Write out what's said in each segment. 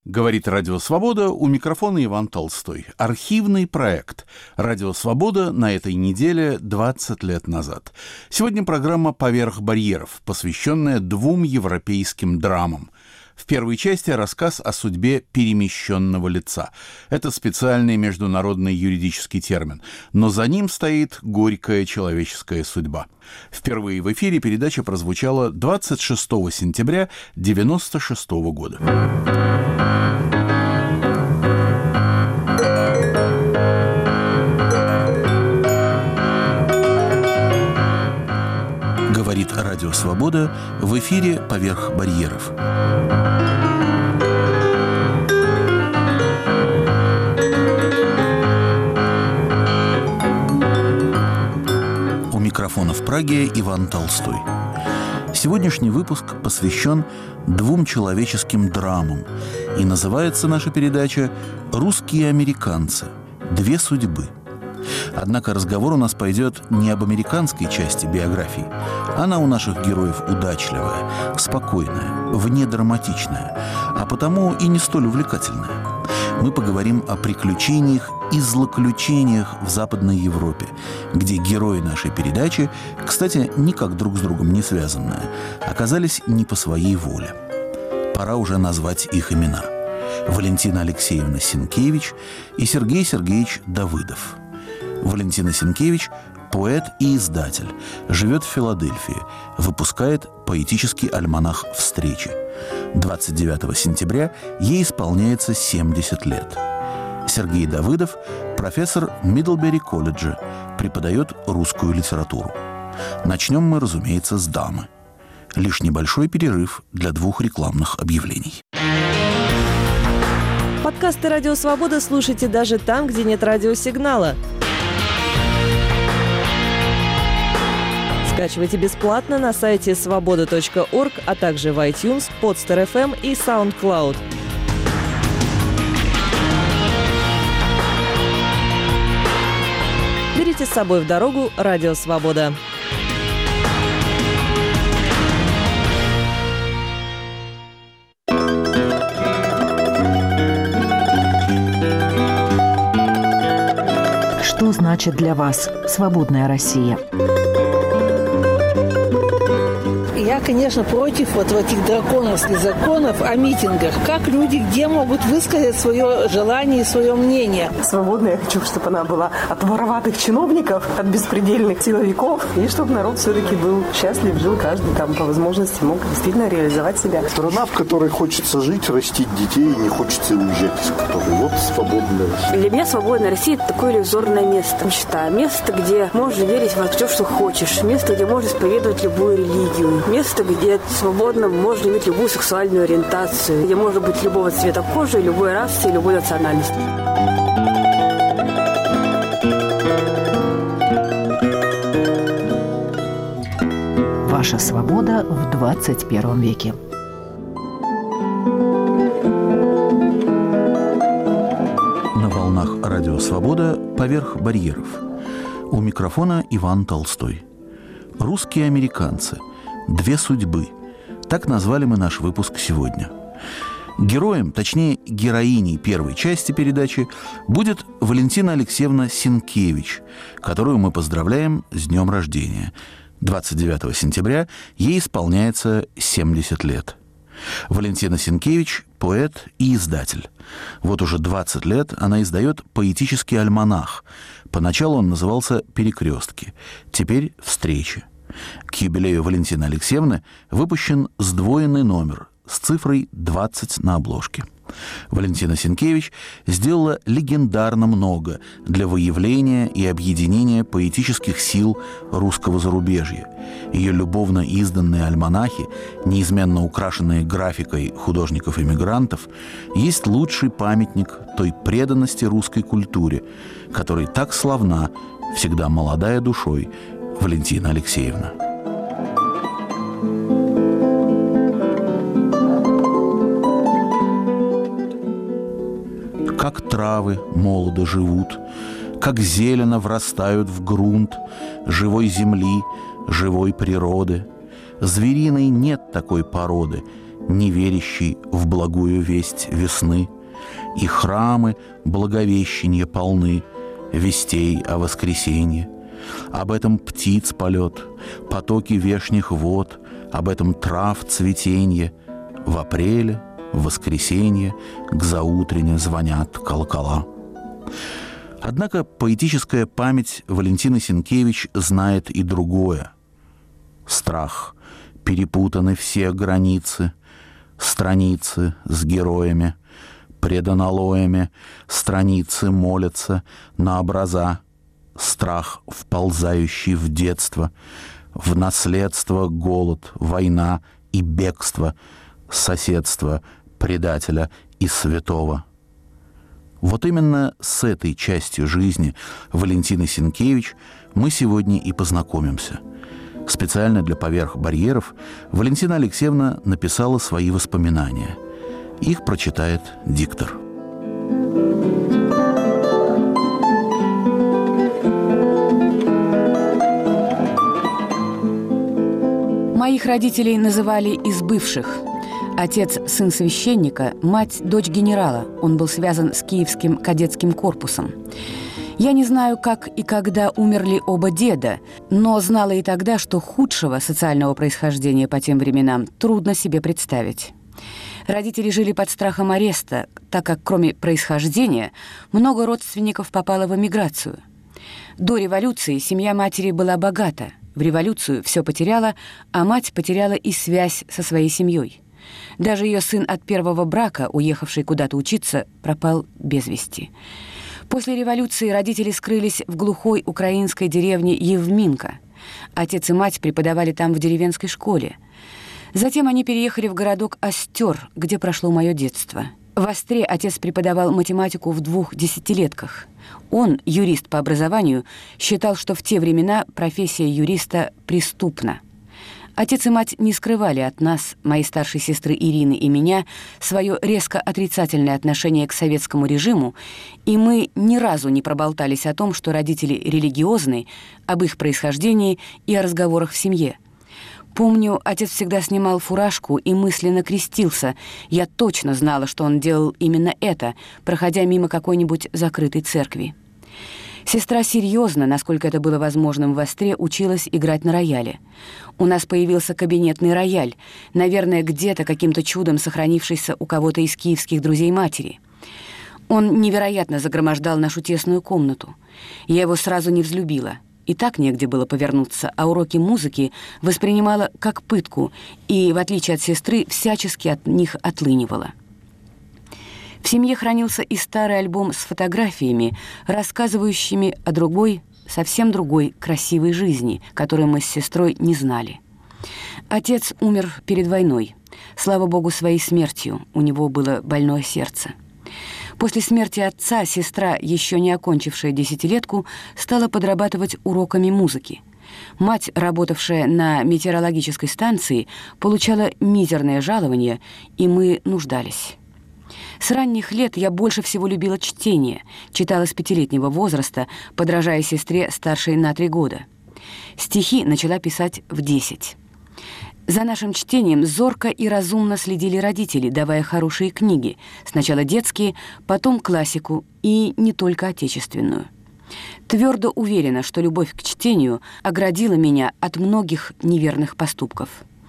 Говорит «Радио Свобода», у микрофона Иван Толстой. Архивный проект «Радио Свобода» на этой неделе 20 лет назад. Сегодня программа «Поверх барьеров», посвященная двум европейским драмам. В первой части рассказ о судьбе перемещенного лица. Это специальный международный юридический термин, но за ним стоит горькая человеческая судьба. Впервые в эфире передача прозвучала 26 сентября 1996 года. Говорит «Радио Свобода», в эфире «Поверх барьеров». У микрофона в Праге Иван Толстой. Сегодняшний выпуск посвящен двум человеческим драмам, и называется наша передача «Русские американцы. Две судьбы». Однако разговор у нас пойдет не об американской части биографии. Она у наших героев удачливая, спокойная, внедраматичная, а потому и не столь увлекательная. Мы поговорим о приключениях и злоключениях в Западной Европе, где герои нашей передачи, кстати, никак друг с другом не связанные, оказались не по своей воле. Пора уже назвать их имена. Валентина Алексеевна Сенкевич и Сергей Сергеевич Давыдов. Валентина Сенкевич – поэт и издатель, живет в Филадельфии, выпускает поэтический альманах «Встречи». 29 сентября ей исполняется 70 лет. Сергей Давыдов – профессор Мидлбери колледжа, преподает русскую литературу. Начнем мы, разумеется, с дамы. Лишь небольшой перерыв для двух рекламных объявлений. Подкасты «Радио Свобода» слушайте даже там, где нет радиосигнала. Скачивайте бесплатно на сайте svoboda.org, а также в iTunes, Podster FM и SoundCloud. Берите с собой в дорогу «Радио Свобода». Что значит для вас свободная Россия? Я, конечно, против вот этих драконовских законов о митингах. Как люди где могут высказать свое желание и свое мнение? Свободная я хочу, чтобы она была от вороватых чиновников, от беспредельных силовиков, и чтобы народ все-таки был счастлив, жил каждый там по возможности, мог действительно реализовать себя. Страна, в которой хочется жить, растить детей, и не хочется уезжать из которой. Вот свободная Россия. Для меня свободная Россия – это такое иллюзорное место. Мечта. Место, где можно верить во все, что хочешь. Место, где можно исповедовать любую религию. Место, где свободно можно иметь любую сексуальную ориентацию, где можно быть любого цвета кожи, любой расы и любой национальности. Ваша свобода в 21 веке. На волнах «Радио Свобода» «Поверх барьеров». У микрофона Иван Толстой. Русские американцы. Две судьбы. Так назвали мы наш выпуск сегодня. Героем, точнее, героиней первой части передачи будет Валентина Алексеевна Сенкевич, которую мы поздравляем с днем рождения. 29 сентября ей исполняется 70 лет. Валентина Сенкевич – поэт и издатель. Вот уже 20 лет она издает поэтический альманах. Поначалу он назывался «Перекрестки», теперь «Встречи». К юбилею Валентины Алексеевны выпущен сдвоенный номер с цифрой 20 на обложке. Валентина Сенкевич сделала легендарно много для выявления и объединения поэтических сил русского зарубежья. Ее любовно изданные альманахи, неизменно украшенные графикой художников-эмигрантов, есть лучший памятник той преданности русской культуре, которой так славна, всегда молодая душой, Валентина Алексеевна. Как травы молодо живут, как зелено врастают в грунт живой земли, живой природы. Звериной нет такой породы, неверящий в благую весть весны, и храмы благовещенья полны вестей о воскресенье. Об этом птиц полет, потоки вешних вод, об этом трав цветенье. В апреле, в воскресенье, к заутрене звонят колокола. Однако поэтическая память Валентины Сенкевич знает и другое. Страх, перепутаны все границы, страницы с героями, пред аналоями, страницы молятся на образа. Страх, вползающий в детство, в наследство голод, война и бегство, соседство предателя и святого. Вот именно с этой частью жизни Валентины Сенкевич мы сегодня и познакомимся. Специально для «Поверх барьеров» Валентина Алексеевна написала свои воспоминания. Их прочитает диктор. Моих родителей называли «из бывших». Отец – сын священника, мать – дочь генерала. Он был связан с Киевским кадетским корпусом. Я не знаю, как и когда умерли оба деда, но знала и тогда, что худшего социального происхождения по тем временам трудно себе представить. Родители жили под страхом ареста, так как кроме происхождения много родственников попало в эмиграцию. До революции семья матери была богата. В революцию все потеряла, а мать потеряла и связь со своей семьей. Даже ее сын от первого брака, уехавший куда-то учиться, пропал без вести. После революции родители скрылись в глухой украинской деревне Евминка. Отец и мать преподавали там в деревенской школе. Затем они переехали в городок Остер, где прошло мое детство. В Остре отец преподавал математику в 2 десятилетках. Он, юрист по образованию, считал, что в те времена профессия юриста преступна. Отец и мать не скрывали от нас, моей старшей сестры Ирины и меня, свое резко отрицательное отношение к советскому режиму, и мы ни разу не проболтались о том, что родители религиозны, об их происхождении и о разговорах в семье. Помню, отец всегда снимал фуражку и мысленно крестился. Я точно знала, что он делал именно это, проходя мимо какой-нибудь закрытой церкви. Сестра серьезно, насколько это было возможным в Остре, училась играть на рояле. У нас появился кабинетный рояль, наверное, где-то каким-то чудом сохранившийся у кого-то из киевских друзей матери. Он невероятно загромождал нашу тесную комнату. Я его сразу не взлюбила. И так негде было повернуться, а уроки музыки воспринимала как пытку и, в отличие от сестры, всячески от них отлынивала. В семье хранился и старый альбом с фотографиями, рассказывающими о другой, совсем другой красивой жизни, которую мы с сестрой не знали. Отец умер перед войной. Слава богу, своей смертью. У него было больное сердце. После смерти отца сестра, еще не окончившая десятилетку, стала подрабатывать уроками музыки. Мать, работавшая на метеорологической станции, получала мизерное жалование, и мы нуждались. С ранних лет я больше всего любила чтение, читала с 5-летнего возраста, подражая сестре старшей на 3 года. Стихи начала писать в 10. За нашим чтением зорко и разумно следили родители, давая хорошие книги, сначала детские, потом классику и не только отечественную. Твердо уверена, что любовь к чтению оградила меня от многих неверных поступков.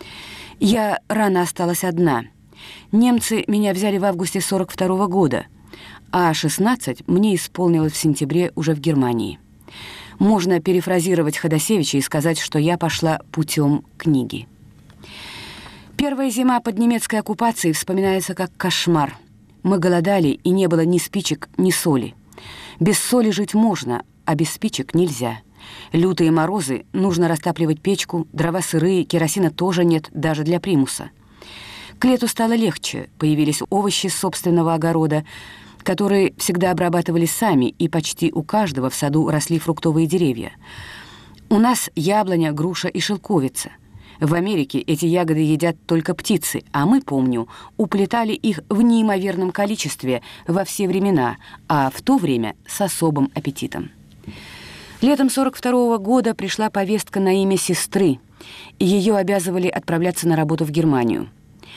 Я рано осталась одна. Немцы меня взяли в августе 1942 года, а 16 мне исполнилось в сентябре уже в Германии. Можно перефразировать Ходосевича и сказать, что я пошла путем книги. Первая зима под немецкой оккупацией вспоминается как кошмар. Мы голодали, и не было ни спичек, ни соли. Без соли жить можно, а без спичек нельзя. Лютые морозы, нужно растапливать печку, дрова сырые, керосина тоже нет, даже для примуса. К лету стало легче, появились овощи с собственного огорода, которые всегда обрабатывали сами, и почти у каждого в саду росли фруктовые деревья. У нас яблоня, груша и шелковица. В Америке эти ягоды едят только птицы, а мы, помню, уплетали их в неимоверном количестве во все времена, а в то время с особым аппетитом. Летом 1942 года пришла повестка на имя сестры, и ее обязывали отправляться на работу в Германию.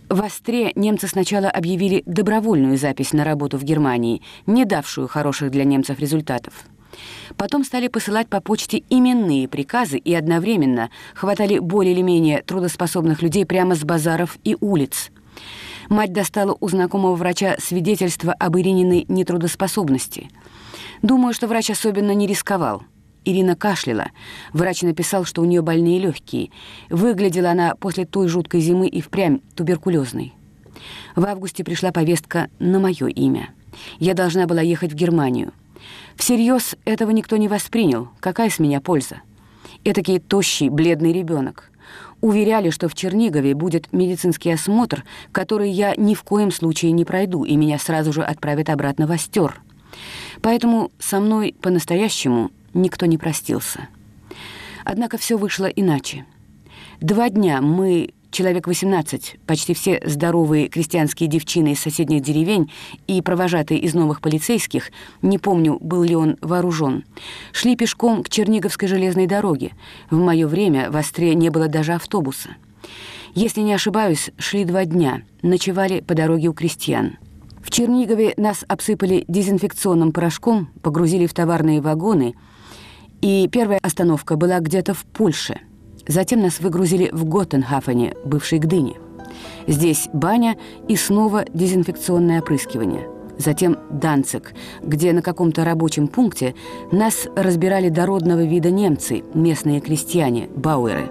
В Остре немцы сначала объявили добровольную запись на работу в Германии, не давшую хороших для немцев результатов. Потом стали посылать по почте именные приказы и одновременно хватали более или менее трудоспособных людей прямо с базаров и улиц. Мать достала у знакомого врача свидетельство об Ирининой нетрудоспособности. Думаю, что врач особенно не рисковал. Ирина кашляла. Врач написал, что у нее больные легкие. Выглядела она после той жуткой зимы и впрямь туберкулезной. В августе пришла повестка на мое имя. Я должна была ехать в Германию. Всерьез этого никто не воспринял. Какая с меня польза? Этакий тощий, бледный ребенок. Уверяли, что в Чернигове будет медицинский осмотр, который я ни в коем случае не пройду, и меня сразу же отправят обратно в Остер. Поэтому со мной по-настоящему никто не простился. Однако все вышло иначе. 2 дня мы, человек 18, почти все здоровые крестьянские девчины из соседних деревень и провожатые из новых полицейских, не помню, был ли он вооружен, шли пешком к Черниговской железной дороге. В мое время в Остре не было даже автобуса. Если не ошибаюсь, шли 2 дня, ночевали по дороге у крестьян. В Чернигове нас обсыпали дезинфекционным порошком, погрузили в товарные вагоны, и первая остановка была где-то в Польше. Затем нас выгрузили в Готенхафене, бывшей Гдыне. Здесь баня и снова дезинфекционное опрыскивание. Затем Данциг, где на каком-то рабочем пункте нас разбирали дородного вида немцы, местные крестьяне, бауэры.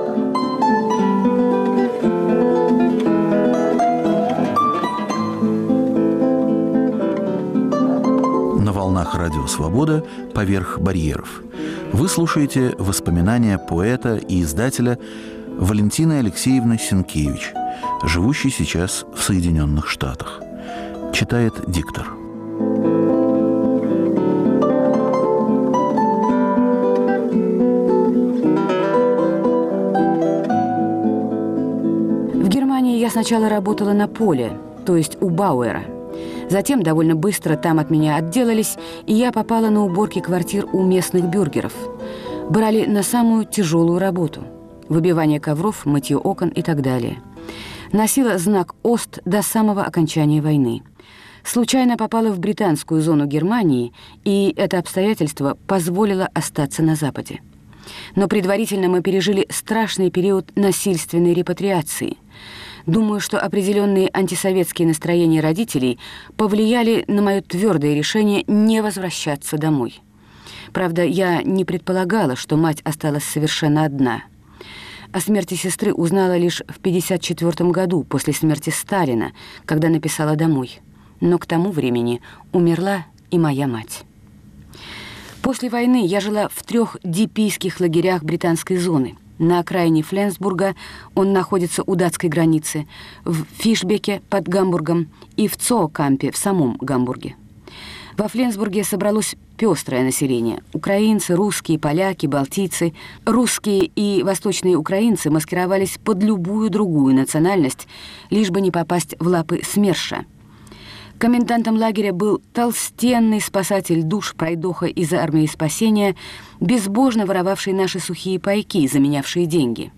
На волнах Радио Свобода «Поверх барьеров». Вы слушаете воспоминания поэта и издателя Валентины Алексеевны Сенкевич, живущей сейчас в Соединенных Штатах. Читает диктор. В Германии я сначала работала на поле, то есть у бауэра. Затем довольно быстро там от меня отделались, и я попала на уборки квартир у местных бюргеров. Брали на самую тяжелую работу – выбивание ковров, мытье окон и так далее. Носила знак «Ост» до самого окончания войны. Случайно попала в британскую зону Германии, и это обстоятельство позволило остаться на Западе. Но предварительно мы пережили страшный период насильственной репатриации. Думаю, что определенные антисоветские настроения родителей повлияли на мое твердое решение не возвращаться домой. Правда, я не предполагала, что мать осталась совершенно одна. О смерти сестры узнала лишь в 1954 году, после смерти Сталина, когда написала домой. Но к тому времени умерла и моя мать. После войны я жила в 3 дипийских лагерях британской зоны. На окраине Фленсбурга, он находится у датской границы, в Фишбеке под Гамбургом и в Цоокампе в самом Гамбурге. Во Фленсбурге собралось пестрое население. Украинцы, русские, поляки, балтийцы. Русские и восточные украинцы маскировались под любую другую национальность, лишь бы не попасть в лапы СМЕРШа. Комендантом лагеря был толстенный спасатель душ пройдоха из армии спасения, безбожно воровавший наши сухие пайки, заменявшие деньги.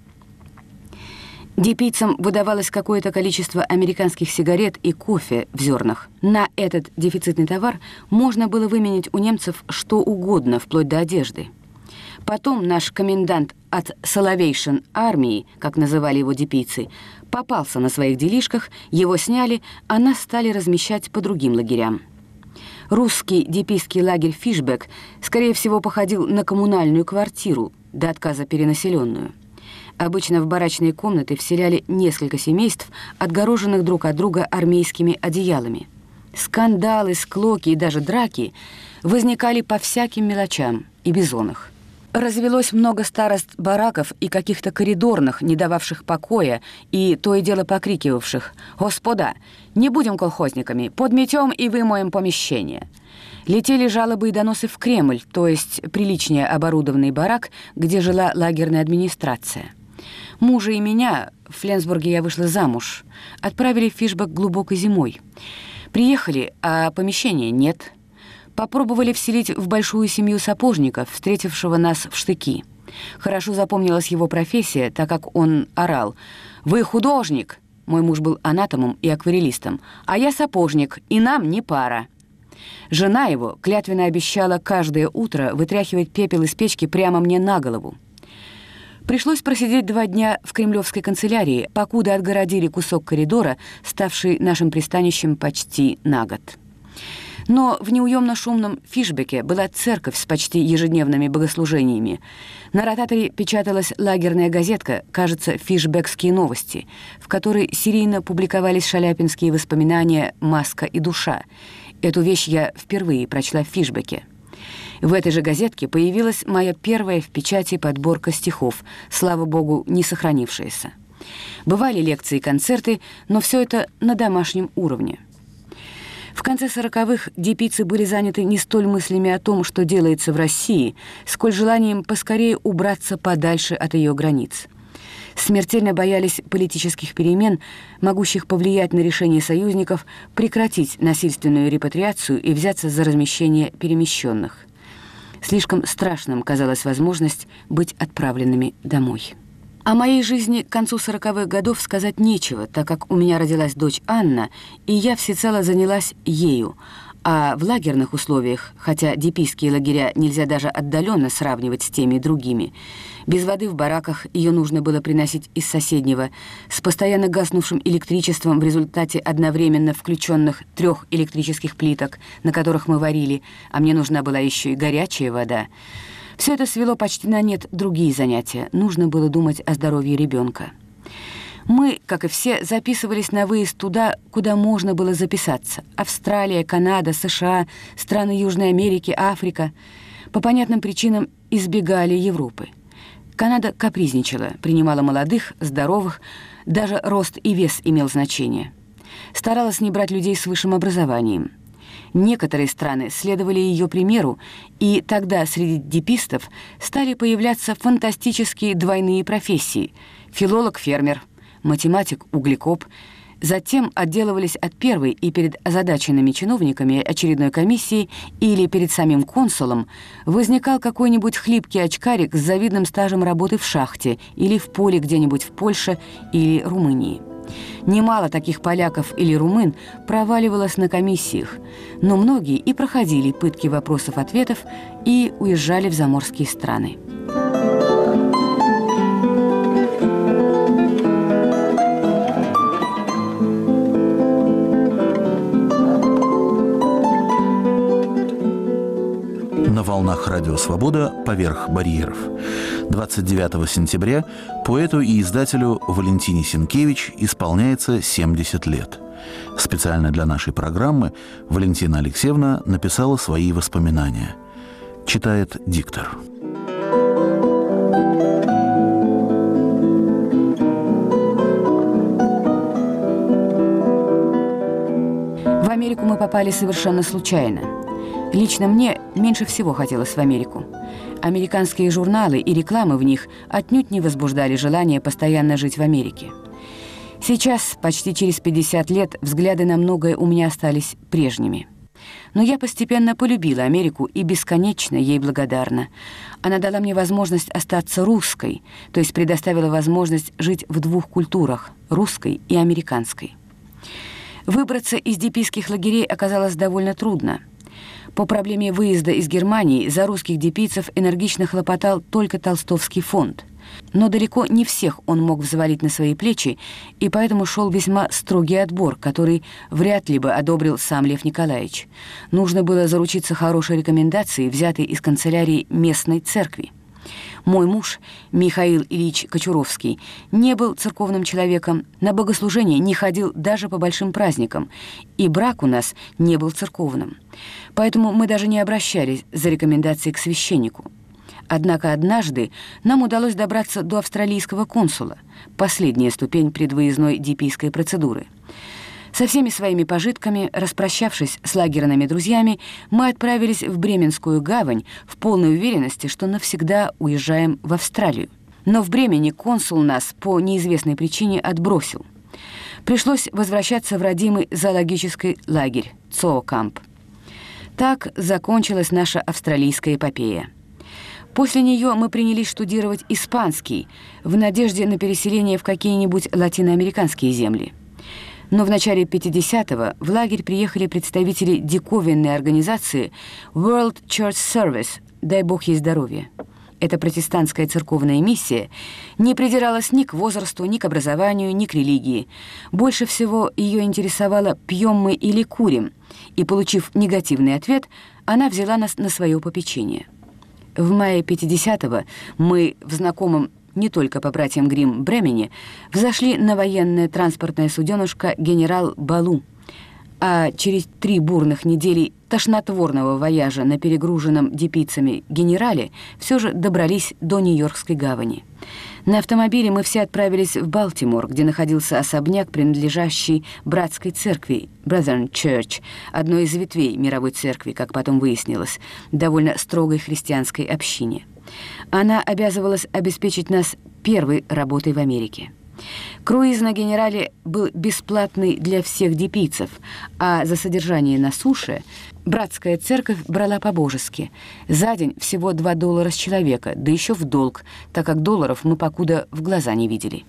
Дипийцам выдавалось какое-то количество американских сигарет и кофе в зернах. На этот дефицитный товар можно было выменять у немцев что угодно, вплоть до одежды. Потом наш комендант от Саловейшн армии, как называли его дипийцы, попался на своих делишках, его сняли, а нас стали размещать по другим лагерям. Русский дипийский лагерь Фишбек, скорее всего, походил на коммунальную квартиру, до отказа перенаселенную. Обычно в барачные комнаты вселяли несколько семейств, отгороженных друг от друга армейскими одеялами. Скандалы, склоки и даже драки возникали по всяким мелочам и бизонах. Развелось много старост бараков и каких-то коридорных, не дававших покоя, и то и дело покрикивавших: «Господа, не будем колхозниками, подметем и вымоем помещение». Летели жалобы и доносы в Кремль, то есть приличнее оборудованный барак, где жила лагерная администрация. Мужа и меня, в Фленсбурге я вышла замуж, отправили в Фишбек глубокой зимой. Приехали, а помещения нет. Попробовали вселить в большую семью сапожников, встретившего нас в штыки. Хорошо запомнилась его профессия, так как он орал: «Вы художник!» мой муж был анатомом и акварелистом, а я сапожник, и нам не пара. Жена его клятвенно обещала каждое утро вытряхивать пепел из печки прямо мне на голову. Пришлось просидеть 2 дня в кремлевской канцелярии, покуда отгородили кусок коридора, ставший нашим пристанищем почти на год. Но в неуемно шумном Фишбеке была церковь с почти ежедневными богослужениями. На ротаторе печаталась лагерная газетка, кажется, «Фишбекские новости», в которой серийно публиковались шаляпинские воспоминания «Маска и душа». Эту вещь я впервые прочла в Фишбеке. В этой же газетке появилась моя первая в печати подборка стихов, слава богу, не сохранившаяся. Бывали лекции и концерты, но все это на домашнем уровне. В конце 40-х дипийцы были заняты не столь мыслями о том, что делается в России, сколь желанием поскорее убраться подальше от ее границ. Смертельно боялись политических перемен, могущих повлиять на решение союзников прекратить насильственную репатриацию и взяться за размещение перемещенных. Слишком страшным казалась возможность быть отправленными домой. О моей жизни к концу 40-х годов сказать нечего, так как у меня родилась дочь Анна, и я всецело занялась ею. А в лагерных условиях, хотя дипийские лагеря нельзя даже отдаленно сравнивать с теми и другими, без воды в бараках ее нужно было приносить из соседнего, с постоянно гаснувшим электричеством в результате одновременно включенных 3 электрических плиток, на которых мы варили, а мне нужна была еще и горячая вода. Все это свело почти на нет другие занятия. Нужно было думать о здоровье ребенка. Мы, как и все, записывались на выезд туда, куда можно было записаться. Австралия, Канада, США, страны Южной Америки, Африка. По понятным причинам избегали Европы. Канада капризничала, принимала молодых, здоровых, даже рост и вес имел значение. Старалась не брать людей с высшим образованием. Некоторые страны следовали ее примеру, и тогда среди дипистов стали появляться фантастические двойные профессии – филолог-фермер, математик-углекоп. Затем отделывались от первой и перед озадаченными чиновниками очередной комиссии или перед самим консулом возникал какой-нибудь хлипкий очкарик с завидным стажем работы в шахте или в поле где-нибудь в Польше или Румынии. Немало таких поляков или румын проваливалось на комиссиях, но многие и проходили пытки вопросов-ответов и уезжали в заморские страны. На волнах Радио Свобода «Поверх барьеров». 29 сентября поэту и издателю Валентине Сенкевич исполняется 70 лет. Специально для нашей программы Валентина Алексеевна написала свои воспоминания. Читает диктор. В Америку мы попали совершенно случайно. Лично мне меньше всего хотелось в Америку. Американские журналы и рекламы в них отнюдь не возбуждали желание постоянно жить в Америке. Сейчас, почти через 50 лет, взгляды на многое у меня остались прежними. Но я постепенно полюбила Америку и бесконечно ей благодарна. Она дала мне возможность остаться русской, то есть предоставила возможность жить в 2 культурах – русской и американской. Выбраться из дипийских лагерей оказалось довольно трудно. По проблеме выезда из Германии за русских дипийцев энергично хлопотал только Толстовский фонд. Но далеко не всех он мог взвалить на свои плечи, и поэтому шел весьма строгий отбор, который вряд ли бы одобрил сам Лев Николаевич. Нужно было заручиться хорошей рекомендацией, взятой из канцелярии местной церкви. Мой муж, Михаил Ильич Кочуровский, не был церковным человеком, на богослужение не ходил даже по большим праздникам, и брак у нас не был церковным. Поэтому мы даже не обращались за рекомендацией к священнику. Однако однажды нам удалось добраться до австралийского консула, последняя ступень предвыездной дипийской процедуры. Со всеми своими пожитками, распрощавшись с лагерными друзьями, мы отправились в Бременскую гавань в полной уверенности, что навсегда уезжаем в Австралию. Но в Бремени консул нас по неизвестной причине отбросил. Пришлось возвращаться в родимый зоологический лагерь Цоокамп. Так закончилась наша австралийская эпопея. После нее мы принялись штудировать испанский в надежде на переселение в какие-нибудь латиноамериканские земли. Но в начале 50-го в лагерь приехали представители диковинной организации World Church Service, дай бог ей здоровья. Эта протестантская церковная миссия не придиралась ни к возрасту, ни к образованию, ни к религии. Больше всего ее интересовало, пьем мы или курим, и, получив негативный ответ, она взяла нас на свое попечение. В мае 50-го мы в знакомом не только по братьям Гримм Бремене взошли на военное транспортное суденышко «Генерал Балу», а через 3 бурных недели тошнотворного вояжа на перегруженном депицами «Генерале» все же добрались до Нью-Йоркской гавани. На автомобиле мы все отправились в Балтимор, где находился особняк, принадлежащий братской церкви Brethren Church, одной из ветвей мировой церкви, как потом выяснилось, довольно строгой христианской общине. Она обязывалась обеспечить нас первой работой в Америке. Круиз на «Генерале» был бесплатный для всех депийцев, а за содержание на суше братская церковь брала по-божески. За день всего $2 с человека, да еще в долг, так как долларов мы покуда в глаза не видели.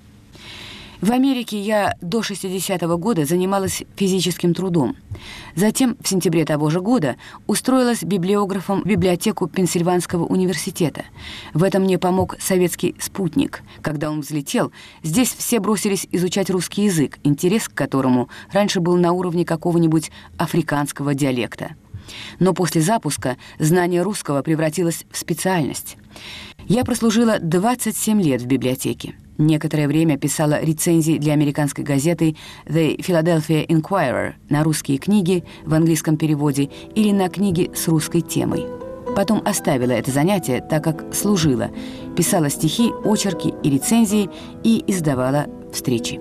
В Америке я до 60-го года занималась физическим трудом. Затем, в сентябре того же года, устроилась библиографом в библиотеку Пенсильванского университета. В этом мне помог советский спутник. Когда он взлетел, здесь все бросились изучать русский язык, интерес к которому раньше был на уровне какого-нибудь африканского диалекта. Но после запуска знание русского превратилось в специальность. Я прослужила 27 лет в библиотеке. Некоторое время писала рецензии для американской газеты The Philadelphia Inquirer на русские книги в английском переводе или на книги с русской темой. Потом оставила это занятие, так как служила, писала стихи, очерки и рецензии и издавала встречи.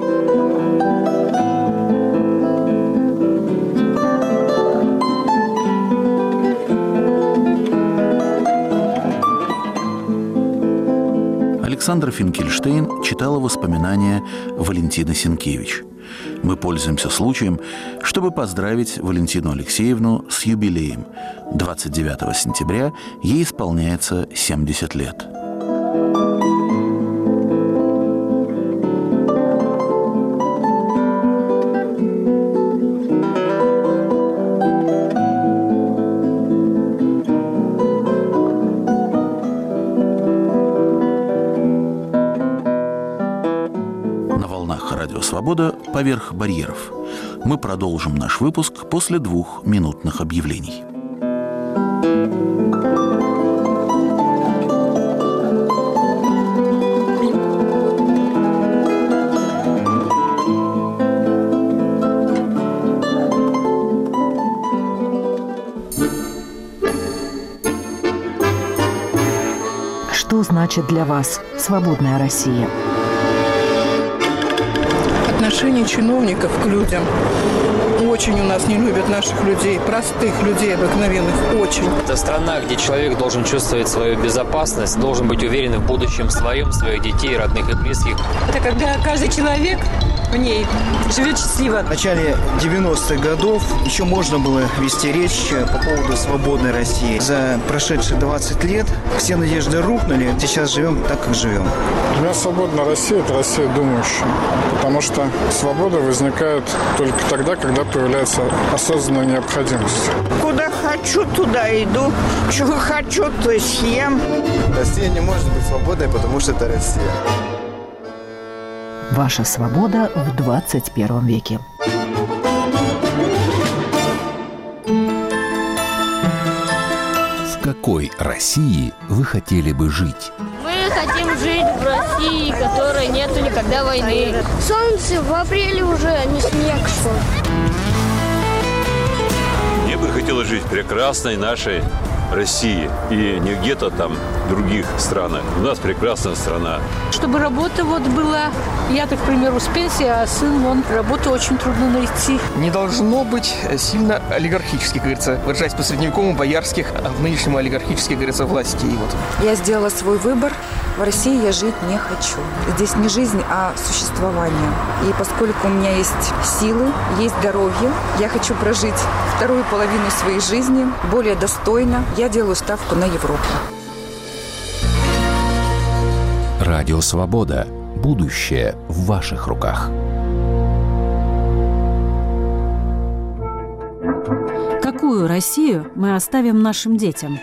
Александра Финкельштейн читала воспоминания Валентины Сенкевич. Мы пользуемся случаем, чтобы поздравить Валентину Алексеевну с юбилеем. 29 сентября ей исполняется 70 лет. «Свобода. Поверх барьеров». Мы продолжим наш выпуск после 2-минутных объявлений. Что значит для вас свободная Россия? Отношение чиновников к людям. Очень у нас не любят наших людей, простых людей обыкновенных, очень. Это страна, где человек должен чувствовать свою безопасность, должен быть уверен в будущем своем, своих детей, родных и близких. Это когда каждый человек в ней живет счастливо. В начале 90-х годов еще можно было вести речь по поводу свободной России. За прошедшие 20 лет все надежды рухнули. Сейчас живем так, как живем. Для меня свободная Россия – это Россия думающая. Потому что свобода возникает только тогда, когда появляется осознанная необходимость. Куда хочу, туда иду. Чего хочу, то и съем. Россия не может быть свободной, потому что это Россия. Ваша свобода в 21 веке. В какой России вы хотели бы жить? Мы хотим жить в России, в которой нету никогда войны. Солнце в апреле уже, а не снег шел. Мне бы хотелось жить в прекрасной нашей России. И не где-то там в других странах. У нас прекрасная страна. Чтобы работа вот была. Я, так, к примеру, с пенсии, а сын, он работу очень трудно найти. Не должно быть сильно олигархических, говорится, выражаясь по-средневековому, боярских, а в нынешнем олигархических, говорится, власти. И вот. Я сделала свой выбор. В России я жить не хочу. Здесь не жизнь, а существование. И поскольку у меня есть силы, есть здоровье, я хочу прожить вторую половину своей жизни более достойно. Я делаю ставку на Европу. Радио «Свобода». Будущее в ваших руках. Какую Россию мы оставим нашим детям?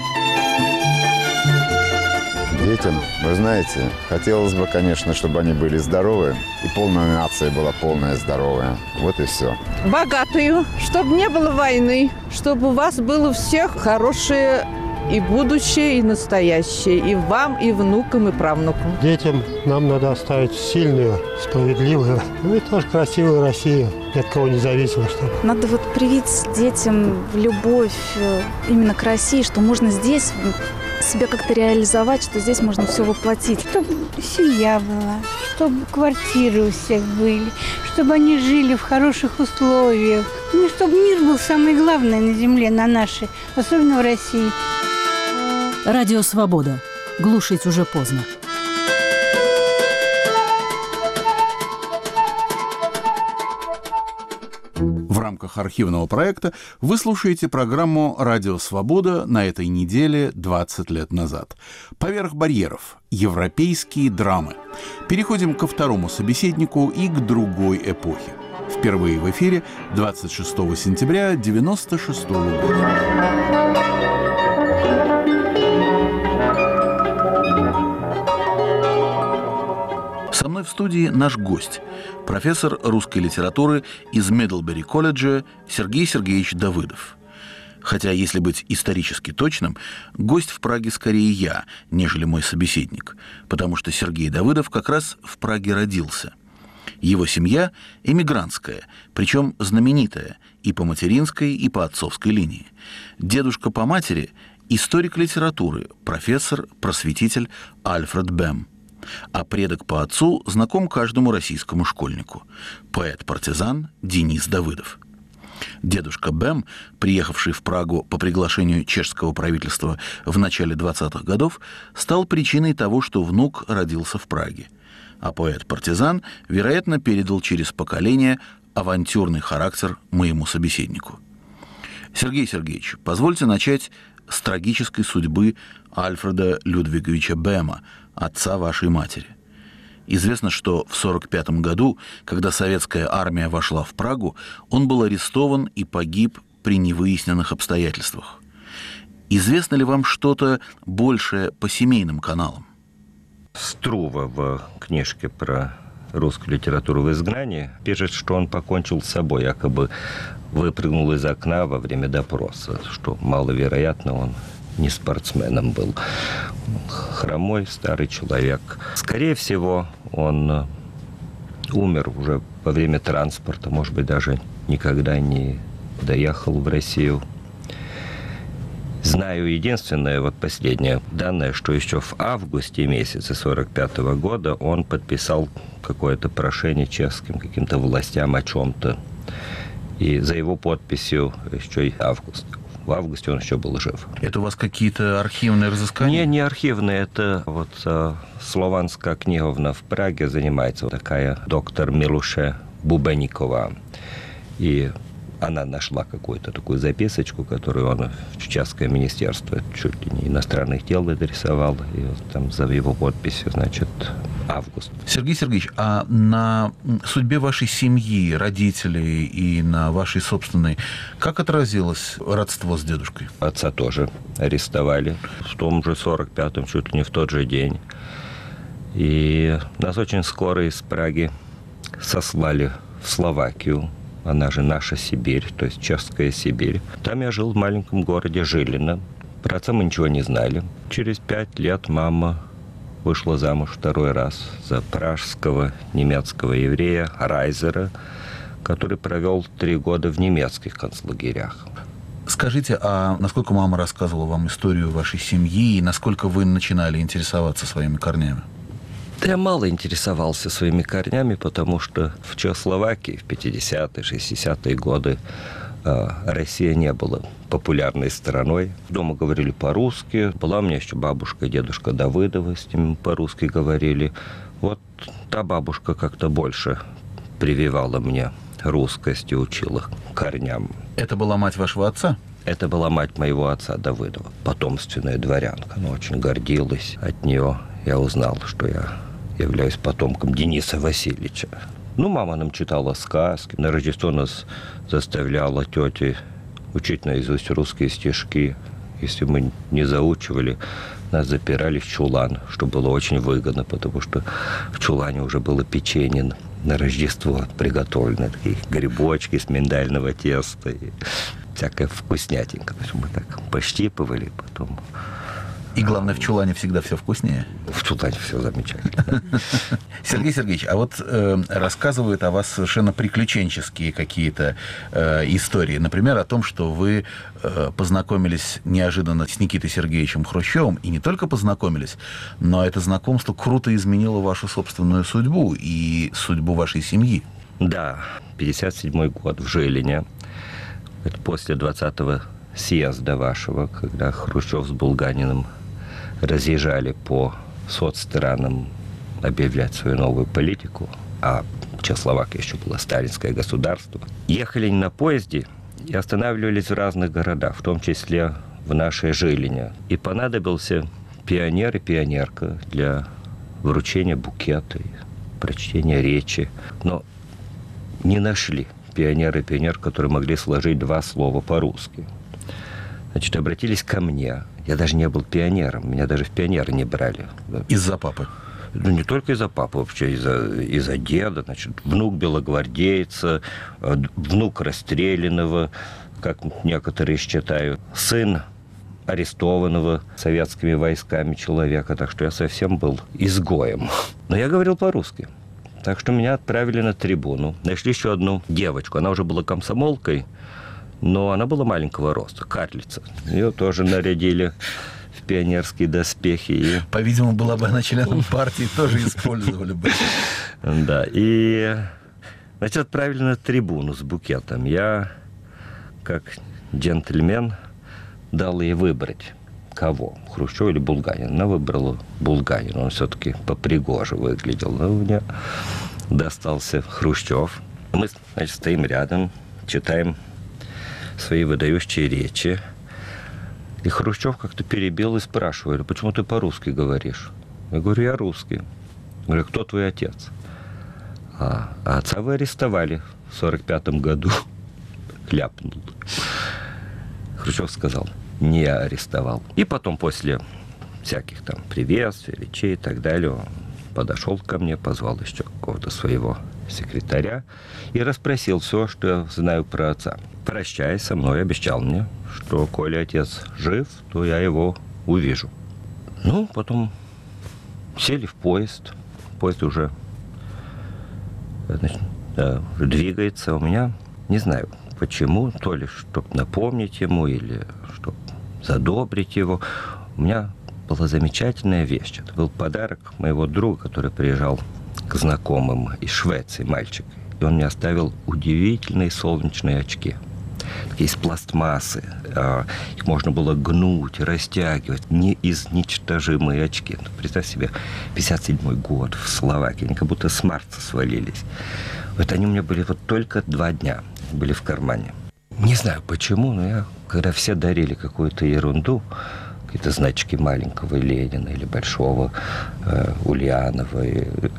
Детям, вы знаете, хотелось бы, конечно, чтобы они были здоровы, и полная нация была полная здоровая. Вот и все. Богатую, чтобы не было войны, чтобы у вас было всех хорошее и будущее, и настоящее, и вам, и внукам, и правнукам. Детям нам надо оставить сильную, справедливую, ну и тоже красивую Россию, ни от кого не зависимо. Чтобы. Надо вот привить детям любовь именно к России, что можно здесь себя как-то реализовать, что здесь можно все воплотить. Чтобы семья была, чтобы квартиры у всех были, чтобы они жили в хороших условиях. Ну, чтобы мир был самое главное на земле, на нашей, особенно в России. Радио «Свобода». Глушить уже поздно. В рамках архивного проекта вы слушаете программу «Радио Свобода» на этой неделе 20 лет назад. «Поверх барьеров. Европейские драмы». Переходим ко второму собеседнику и к другой эпохе. Впервые в эфире 26 сентября 1996 года. Со мной в студии наш гость, профессор русской литературы из Медлбери-колледжа Сергей Сергеевич Давыдов. Хотя, если быть исторически точным, гость в Праге скорее я, нежели мой собеседник, потому что Сергей Давыдов как раз в Праге родился. Его семья эмигрантская, причем знаменитая и по материнской, и по отцовской линии. Дедушка по матери – историк литературы, профессор, просветитель Альфред Бем. А предок по отцу знаком каждому российскому школьнику – поэт-партизан Денис Давыдов. Дедушка Бем, приехавший в Прагу по приглашению чешского правительства в начале 20-х годов, стал причиной того, что внук родился в Праге. А поэт-партизан, вероятно, передал через поколение авантюрный характер моему собеседнику. Сергей Сергеевич, позвольте начать с трагической судьбы Альфреда Людвиговича Бема, отца вашей матери. Известно, что в 1945 году, когда советская армия вошла в Прагу, он был арестован и погиб при невыясненных обстоятельствах. Известно ли вам что-то большее по семейным каналам? Струва в книжке про русскую литературу в изгнании пишет, что он покончил с собой, якобы выпрыгнул из окна во время допроса, что маловероятно, он не спортсменом был. Хромой старый человек. Скорее всего, он умер уже во время транспорта, может быть, даже никогда не доехал в Россию. Знаю единственное, вот последнее данное, что еще в августе месяце 1945 года он подписал какое-то прошение чешским каким-то властям о чем-то. И за его подписью еще и август. В августе он еще был жив. Это у вас какие-то архивные разыскания? Не архивные. Это вот Слованская книговна в Праге занимается. Вот такая доктор Милуша Бубеникова. И она нашла какую-то такую записочку, которую он в чешское министерство чуть ли не иностранных дел адресовал. И вот там за его подписью, значит, август. Сергей Сергеевич, а на судьбе вашей семьи, родителей и на вашей собственной, как отразилось родство с дедушкой? Отца тоже арестовали в том же 45-м, чуть ли не в тот же день. И нас очень скоро из Праги сослали в Словакию. Она же наша Сибирь, то есть чешская Сибирь. Там я жил в маленьком городе Жилино. Про отца мы ничего не знали. Через 5 лет мама вышла замуж второй раз за пражского немецкого еврея Райзера, который провел 3 года в немецких концлагерях. Скажите, а насколько мама рассказывала вам историю вашей семьи и насколько вы начинали интересоваться своими корнями? Да я мало интересовался своими корнями, потому что в Чехословакии в 50-е, 60-е годы Россия не была популярной страной. Дома говорили по-русски. Была у меня еще бабушка и дедушка Давыдовы, с ними по-русски говорили. Вот та бабушка как-то больше прививала мне русскость и учила корням. Это была мать вашего отца? Это была мать моего отца Давыдова, потомственная дворянка. Она очень гордилась от нее. я узнал, что я являюсь потомком Дениса Васильевича. Ну, мама нам читала сказки. На Рождество нас заставляла тетя учить наизусть русские стишки. Если мы не заучивали, нас запирали в чулан, что было очень выгодно, потому что в чулане уже было печенье на Рождество приготовлено. Такие грибочки с миндального теста и всякая вкуснятинка. То есть мы так пощипывали, потом... И главное, в чулане всегда все вкуснее. В чулане все замечательно. Сергей Сергеевич, а вот рассказывают о вас совершенно приключенческие какие-то истории. Например, о том, что вы познакомились неожиданно с Никитой Сергеевичем Хрущевым. И не только познакомились, но это знакомство круто изменило вашу собственную судьбу и судьбу вашей семьи. Да, 57-й год в Жилине. Это после 20-го съезда вашего, когда Хрущев с Булганиным разъезжали по соцстранам объявлять свою новую политику, а Чехословакия еще была сталинское государство. Ехали на поезде и останавливались в разных городах, в том числе в нашей Жилине. И понадобился пионер и пионерка для вручения букета, прочтения речи. Но не нашли пионера и пионерку, которые могли сложить два слова по-русски. Значит, обратились ко мне. Я даже не был пионером. Меня даже в пионеры не брали. Из-за папы? Ну, не только из-за папы, вообще из-за деда. Значит, внук белогвардейца, внук расстрелянного, как некоторые считают, сын арестованного советскими войсками человека. Так что я совсем был изгоем. Но я говорил по-русски. Так что меня отправили на трибуну. Нашли еще одну девочку. Она уже была комсомолкой, но она была маленького роста, карлица. Ее тоже нарядили в пионерские доспехи. И... По-видимому, была бы она членом партии, тоже использовали бы. Да, и, значит, отправили на трибуну с букетом. Я, как джентльмен, дал ей выбрать, кого, Хрущев или Булганин. Она выбрала Булганина, он все-таки попригоже выглядел. Но мне достался Хрущев. Мы, значит, стоим рядом, читаем свои выдающие речи. И Хрущев как-то перебил и спрашивает: почему ты по-русски говоришь? Я говорю: я русский. Я говорю: кто твой отец? А отца вы арестовали в 45-м году. Ляпнул. Хрущев сказал: не я арестовал. И потом, после всяких там приветствий, речей и так далее, он подошел ко мне, позвал еще какого-то своего секретаря и расспросил все, что я знаю про отца. Прощаясь со мной, обещал мне, что, коли отец жив, то я его увижу. Ну, потом сели в поезд. Поезд уже, значит, двигается. У меня, не знаю почему, то ли чтобы напомнить ему, или чтобы задобрить его, у меня была замечательная вещь. Это был подарок моего друга, который приезжал к знакомым из Швеции, мальчик. И он мне оставил удивительные солнечные очки. Такие из пластмассы. Их можно было гнуть, растягивать. Неизничтожимые очки. Ну, представь себе, 57-й год в Словакии. Они как будто с Марса свалились. Вот они у меня были вот только 2 дня. Были в кармане. Не знаю почему, но я, когда все дарили какую-то ерунду, какие-то значки маленького Ленина или большого Ульянова, или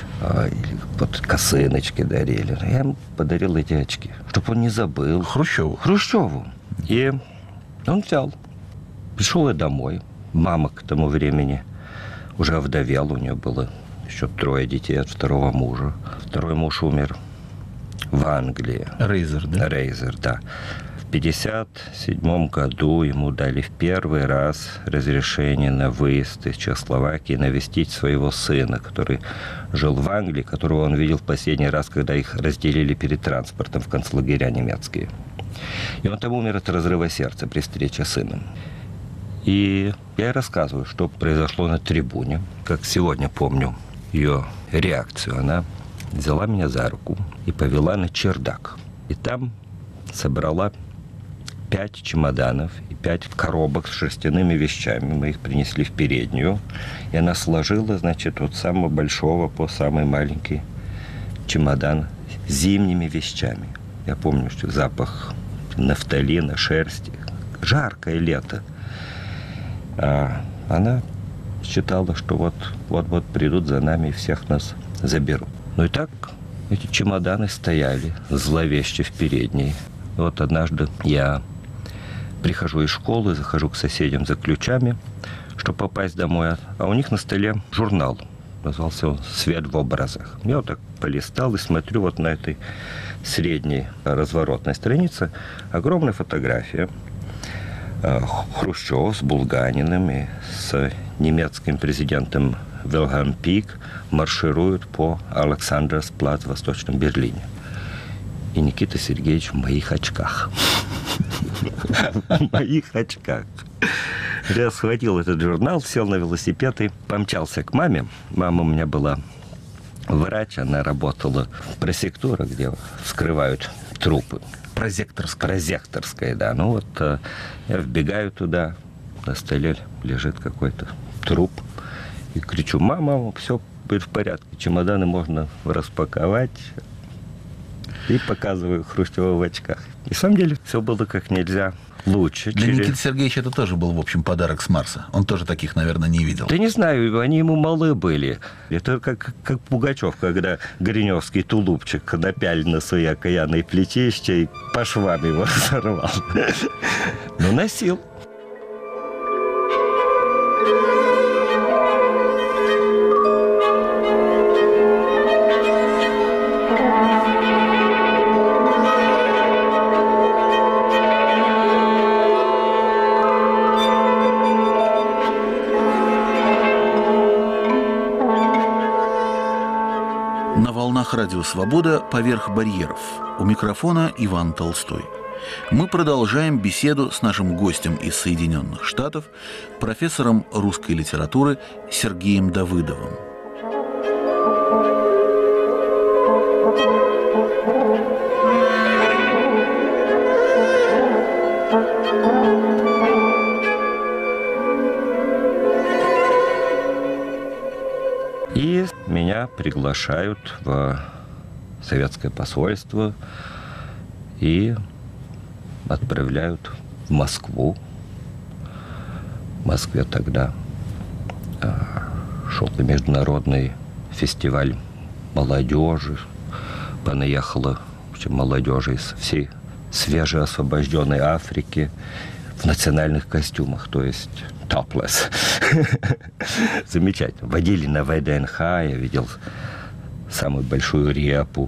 вот косыночки дарили. Я ему подарил эти очки, чтобы он не забыл. Хрущеву. И он взял. Пришел я домой. Мама к тому времени уже овдовела. У нее было еще 3 детей от 2-го мужа. 2-й муж умер в Англии. Рейзер, да? Рейзер, да. В 1957 году ему дали в первый раз разрешение на выезд из Чехословакии, навестить своего сына, который жил в Англии, которого он видел в последний раз, когда их разделили перед транспортом в концлагеря немецкие. И он там умер от разрыва сердца при встрече с сыном. И я ей рассказываю, что произошло на трибуне. Как сегодня помню ее реакцию. Она взяла меня за руку и повела на чердак. И там собрала 5 чемоданов и 5 коробок с шерстяными вещами. Мы их принесли в переднюю. И она сложила, значит, от самого большого по самый маленький чемодан с зимними вещами. Я помню, что запах нафталина, шерсти. Жаркое лето. Она считала, что вот придут за нами и всех нас заберут. Ну и так эти чемоданы стояли зловеще в передней. Вот однажды я прихожу из школы, захожу к соседям за ключами, чтобы попасть домой, а у них на столе журнал. Назывался он «Свет в образах». Я вот так полистал и смотрю вот на этой средней разворотной странице огромная фотография Хрущева с Булганиным и с немецким президентом Вильгельм Пик маршируют по Александрсплац в Восточном Берлине. И Никита Сергеевич в моих очках. В моих очках. Я схватил этот журнал, сел на велосипед и помчался к маме. Мама у меня была врач, она работала в прозекторах, где вскрывают трупы. Прозекторская, да. Ну вот я вбегаю туда, на столе лежит какой-то труп. И кричу: мама, все будет в порядке, чемоданы можно распаковать. И показываю Хрущева в очках. И на самом деле все было как нельзя лучше. Для Никиты Сергеевича это тоже был, в общем, подарок с Марса. Он тоже таких, наверное, не видел. Да не знаю, они ему малы были. Это как Пугачев, когда Гриневский тулупчик напялил на свои окаянные плечища и по швам его сорвал. Но носил. Радио «Свобода. Поверх барьеров». У микрофона Иван Толстой. Мы продолжаем беседу с нашим гостем из Соединенных Штатов, профессором русской литературы Сергеем Давыдовым. И меня приглашают в советское посольство и отправляют в Москву. В Москве тогда шел международный фестиваль молодежи. Понаехала молодежи из всей свежеосвобожденной Африки в национальных костюмах, то есть topless. Замечательно. Водили на ВДНХ, я видел самую большую репу,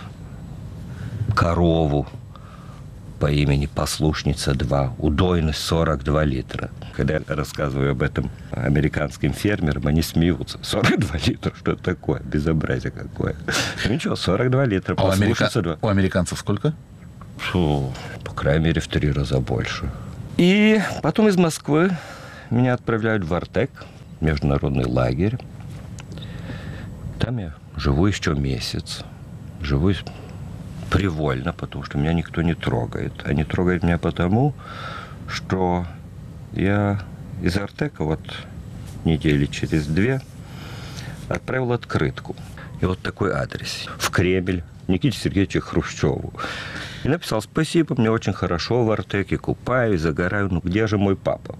корову по имени Послушница-2, удойность 42 литра. Когда я рассказываю об этом американским фермерам, они смеются. 42 литра, что это такое? Безобразие какое. Ну ничего, 42 литра, Послушница-2. У американцев сколько? По крайней мере, в 3 раза больше. И потом из Москвы меня отправляют в Артек, международный лагерь. Там я живу еще месяц. Живу привольно, потому что меня никто не трогает. Они трогают меня потому, что я из Артека вот недели через 2 отправил открытку. И вот такой адрес. В Кремль Никите Сергеевичу Хрущеву. И написал: спасибо, мне очень хорошо в Артеке, купаюсь, загораю. Ну где же мой папа?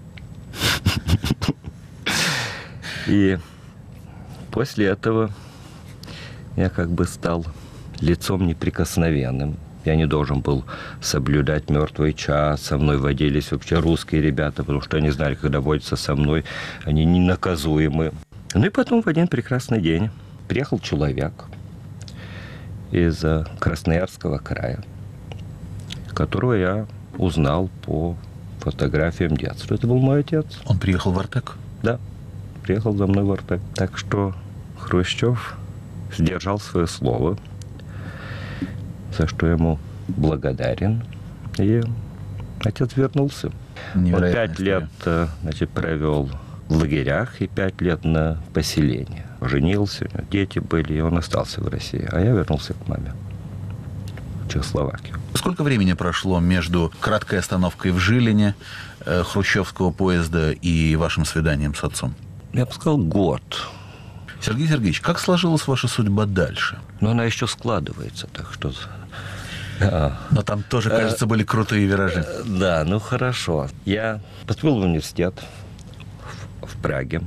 И после этого я как бы стал лицом неприкосновенным. Я не должен был соблюдать мертвый час. Со мной водились вообще русские ребята, потому что они знали, когда водятся со мной, они ненаказуемы. Ну и потом в один прекрасный день приехал человек из Красноярского края, которого я узнал по фотографиям детства. Это был мой отец. Он приехал в Артек? Да, приехал за мной в Артек. Так что Хрущев сдержал свое слово, за что ему благодарен. И отец вернулся. Он 5 лет провел в лагерях и 5 лет на поселении. Женился, дети были, и он остался в России. А я вернулся к маме в Чехословакию. Сколько времени прошло между краткой остановкой в Жилине, хрущевского поезда и вашим свиданием с отцом? Я бы сказал, год. Сергей Сергеевич, как сложилась ваша судьба дальше? Ну, она еще складывается, так что... Но там тоже, кажется, были крутые виражи. Да, ну хорошо. Я поступил в университет в Праге.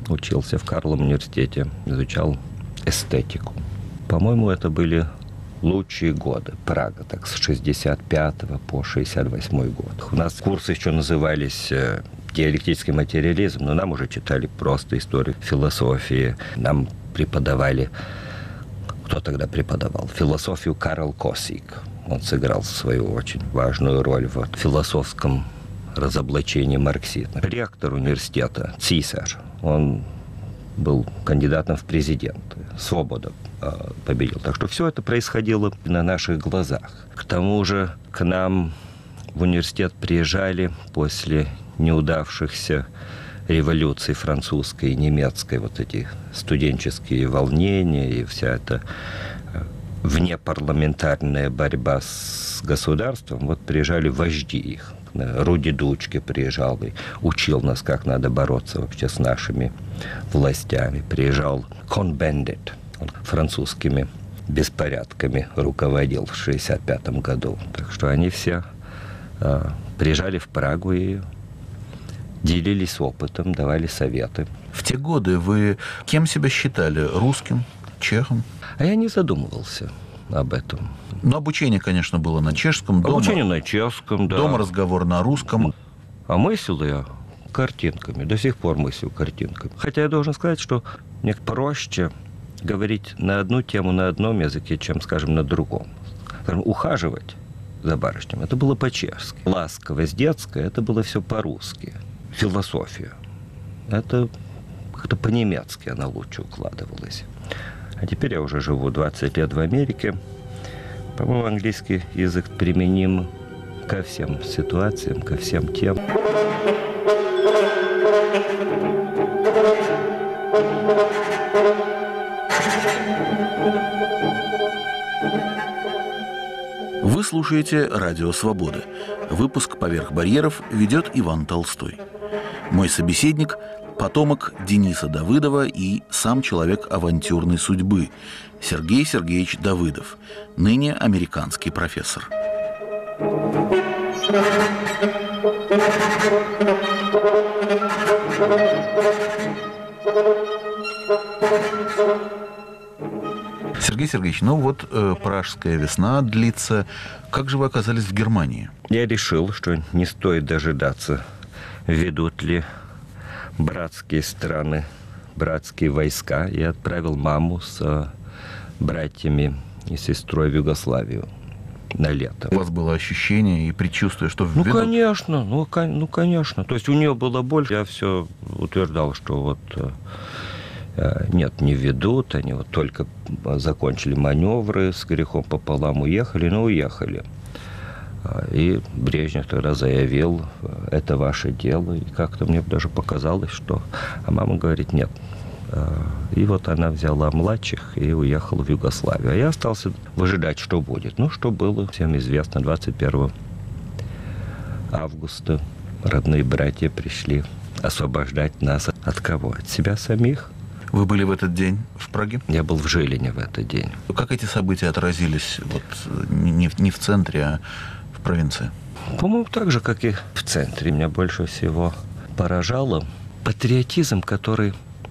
учился в Карловом университете, изучал эстетику. По-моему, это были лучшие годы. Прага, так, с 65 по 68 год. У нас курсы еще назывались диалектический материализм, но нам уже читали просто историю философии. Нам преподавали, кто тогда преподавал? Философию Карл Косик. Он сыграл свою очень важную роль в философском разоблачении марксизма. Ректор университета Цисар, он был кандидатом в президенты. Свобода победил. Так что все это происходило на наших глазах. К тому же к нам в университет приезжали после неудавшихся революций французской и немецкой, вот эти студенческие волнения и вся эта внепарламентарная борьба с государством. Вот приезжали вожди их. Руди Дучке приезжал и учил нас, как надо бороться вообще с нашими властями. Приезжал Кон-Бендит, он французскими беспорядками руководил в 1965 году. Так что они все приезжали в Прагу и делились опытом, давали советы. В те годы вы кем себя считали? Русским? Чехом? А я не задумывался об этом. Но обучение, конечно, было на чешском. Обучение на чешском, да. Дома разговор на русском. А мыслил я картинками. До сих пор мыслю картинками. Хотя я должен сказать, что мне проще говорить на одну тему на одном языке, чем, скажем, на другом. Скажем, ухаживать за барышням, это было по-чешски. Ласковость детская, это было все по-русски. Философия. Это как-то по-немецки она лучше укладывалась. А теперь я уже живу 20 лет в Америке. По-моему, английский язык применим ко всем ситуациям, ко всем темам. Вы слушаете «Радио Свобода». Выпуск «Поверх барьеров» ведет Иван Толстой. Мой собеседник – потомок Дениса Давыдова и сам человек авантюрной судьбы Сергей Сергеевич Давыдов, ныне американский профессор. Сергей Сергеевич, ну вот пражская весна длится. Как же вы оказались в Германии? Я решил, что не стоит дожидаться, ведут ли братские страны, братские войска, и отправил маму с братьями и сестрой в Югославию на лето. У вас было ощущение и предчувствие, что введут? Ну, конечно. То есть у нее было больше. Я все утверждал, что вот нет, не ведут. Они вот только закончили маневры, с грехом пополам уехали, но уехали. И Брежнев тогда заявил, это ваше дело. И как-то мне даже показалось, что... А мама говорит, нет. И вот она взяла младших и уехала в Югославию. А я остался выжидать, что будет. Ну, что было, всем известно. 21 августа родные братья пришли освобождать нас от кого? От себя самих. Вы были в этот день в Праге? Я был в Жилине в этот день. Как эти события отразились вот, не в центре, а в провинции? По-моему, так же, как и в центре. Меня больше всего поражало патриотизм, который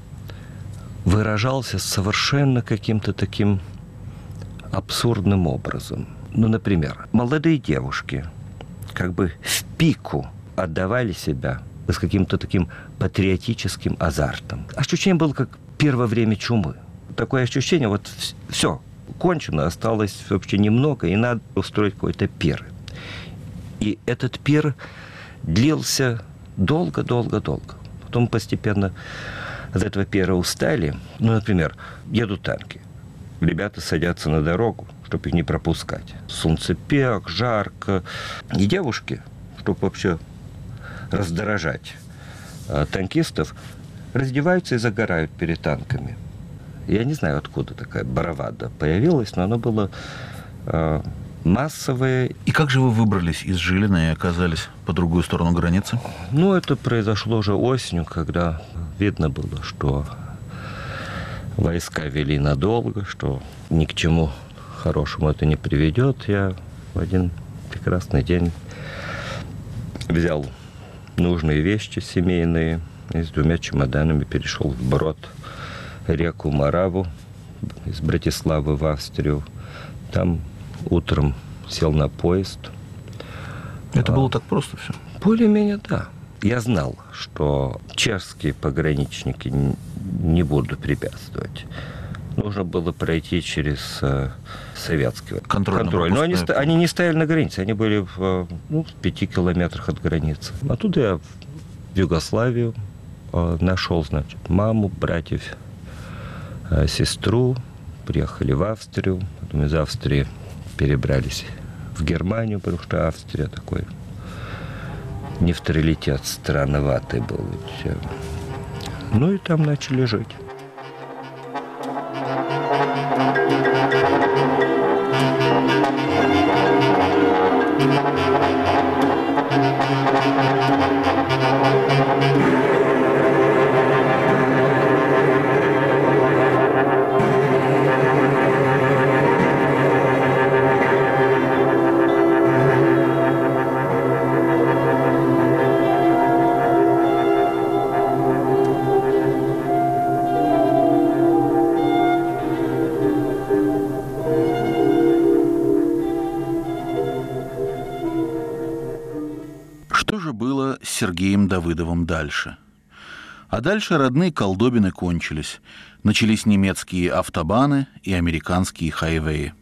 выражался совершенно каким-то таким абсурдным образом. Ну, например, молодые девушки как бы в пику отдавали себя с каким-то таким патриотическим азартом. Ощущение было как первое время чумы. Такое ощущение, вот все, кончено, осталось вообще немного, и надо устроить какой-то пир. И этот пир длился долго-долго-долго. Потом постепенно от этого пира устали. Ну, например, едут танки. Ребята садятся на дорогу, чтобы их не пропускать. Солнцепек, жарко. И девушки, чтобы вообще раздражать танкистов, раздеваются и загорают перед танками. Я не знаю, откуда такая бравада появилась, но она была массовая. И как же вы выбрались из Жилина и оказались по другую сторону границы? Ну, это произошло уже осенью, когда видно было, что войска вели надолго, что ни к чему хорошему это не приведет. Я в один прекрасный день взял нужные вещи семейные, и с 2 чемоданами перешел вброд реку Мораву из Братиславы в Австрию. Там утром сел на поезд. Это было так просто все? Более-менее, да. Я знал, что чешские пограничники не будут препятствовать. Нужно было пройти через советский контроль. Но они не стояли на границе, они были в 5 километрах от границы. Оттуда я в Югославию нашел, значит, маму, братьев, сестру. Приехали в Австрию. Потом из Австрии перебрались в Германию, потому что Австрия такой нейтралитет странноватый был. Ну и там начали жить. Сергеем Давыдовым дальше. А дальше родные колдобины кончились. Начались немецкие автобаны и американские хайвеи.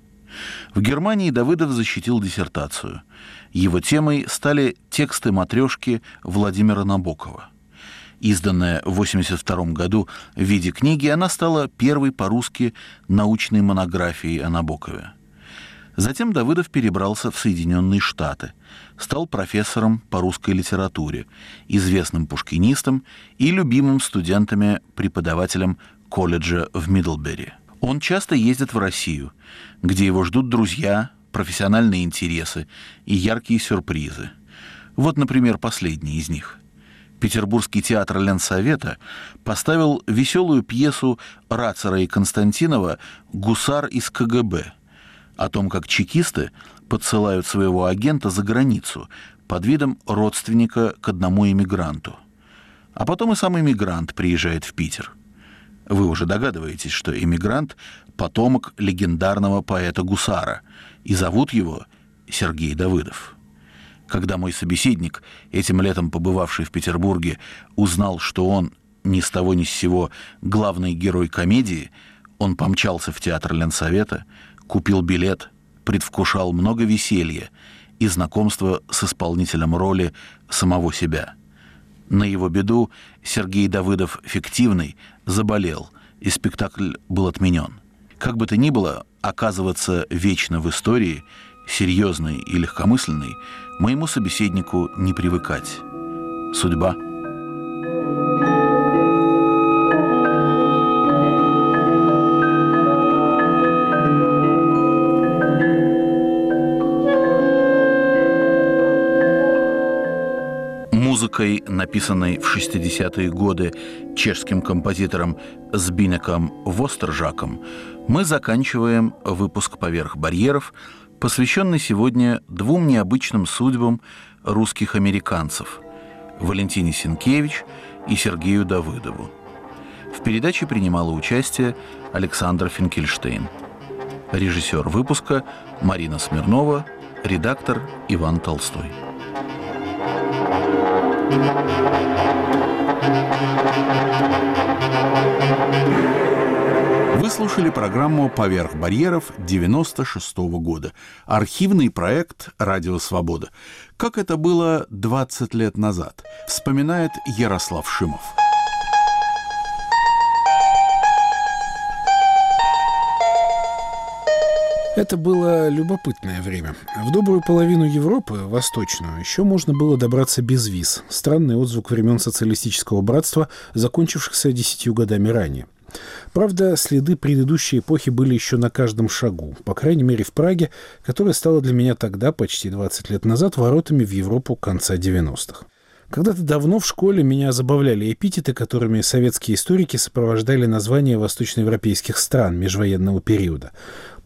В Германии Давыдов защитил диссертацию. Его темой стали тексты матрешки Владимира Набокова. Изданная в 1982 году в виде книги, она стала первой по-русски научной монографией о Набокове. Затем Давыдов перебрался в Соединенные Штаты, стал профессором по русской литературе, известным пушкинистом и любимым студентами-преподавателем колледжа в Мидлбери. Он часто ездит в Россию, где его ждут друзья, профессиональные интересы и яркие сюрпризы. Вот, например, последний из них. Петербургский театр Ленсовета поставил веселую пьесу Рацера и Константинова «Гусар из КГБ», о том, как чекисты подсылают своего агента за границу под видом родственника к одному иммигранту. А потом и сам иммигрант приезжает в Питер. Вы уже догадываетесь, что иммигрант – потомок легендарного поэта-гусара, и зовут его Сергей Давыдов. Когда мой собеседник, этим летом побывавший в Петербурге, узнал, что он ни с того ни с сего главный герой комедии, он помчался в театр Ленсовета, купил билет, предвкушал много веселья и знакомства с исполнителем роли самого себя. На его беду Сергей Давыдов, фиктивный, заболел, и спектакль был отменен. Как бы то ни было, оказываться вечно в истории, серьезной и легкомысленной, моему собеседнику не привыкать. Судьба. Музыкой, написанной в 60-е годы чешским композитором Збинеком Востержаком, мы заканчиваем выпуск «Поверх барьеров», посвященный сегодня двум необычным судьбам русских американцев – Валентине Сенкевич и Сергею Давыдову. В передаче принимала участие Александра Финкельштейн. Режиссер выпуска Марина Смирнова, редактор Иван Толстой. Вы слушали программу «Поверх барьеров» 96-го года. Архивный проект «Радио Свобода». Как это было 20 лет назад, вспоминает Ярослав Шимов. Это было любопытное время. В добрую половину Европы, восточную, еще можно было добраться без виз. Странный отзвук времен социалистического братства, закончившихся 10 годами ранее. Правда, следы предыдущей эпохи были еще на каждом шагу, по крайней мере в Праге, которая стала для меня тогда, почти 20 лет назад, воротами в Европу конца 90-х. Когда-то давно в школе меня забавляли эпитеты, которыми советские историки сопровождали названия восточноевропейских стран межвоенного периода.